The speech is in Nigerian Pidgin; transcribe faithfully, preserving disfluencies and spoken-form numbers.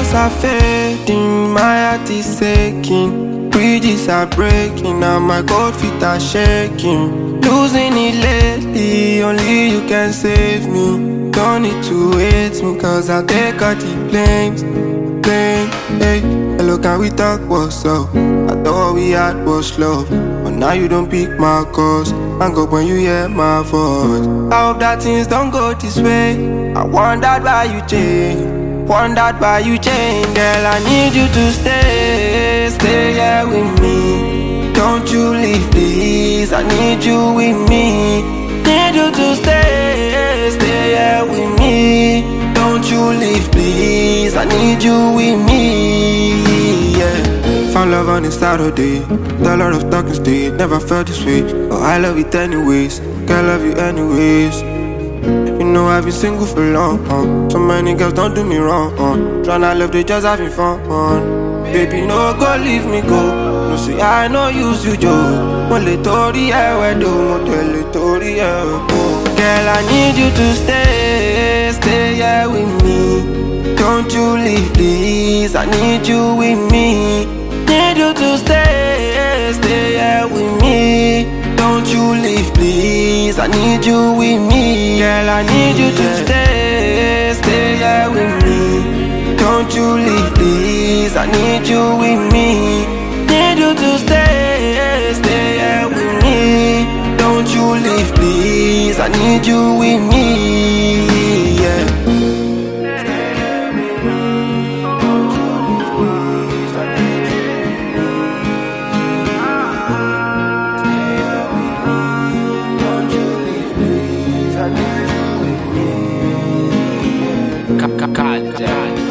Stars are fading, my heart is aching. Bridges are breaking, now my cold feet are shaking. Losing it lately, only you can save me. Don't need to hate me, cause I'll take all the blames. Blame, hey, hello, can we talk, what's up? I thought we had was love, but now you don't pick my calls. Hang up when you hear my voice. I hope that things don't go this way. I wondered why you changed. Wondered why you changed. Girl, I need you to stay. Stay here with me. Don't you leave, please. I need you with me. Need you to stay. Stay here with me. Don't you leave, please. I need you with me. Yeah. Found love on a Saturday. A lot of talking stage. Never felt this way. But I love it anyways. Girl, love you anyways. You know I've been single for long, uh. So many girls don't do me wrong, uh. Tryna love, they just having fun, uh. Baby, no go leave me go. No say I no use you, Joe. Mo le tori e we do, mo te le tori e we. Girl, I need you to stay, stay here with me. Don't you leave, please. I need you with me. Need you to stay, stay here with me. Don't you leave, please. I need you with me. Girl, I need you to stay, stay here with me. Don't you leave, please. I need you with me. Need you to stay, stay here with me. Don't you leave, please. I need you with me. Yeah. Calja.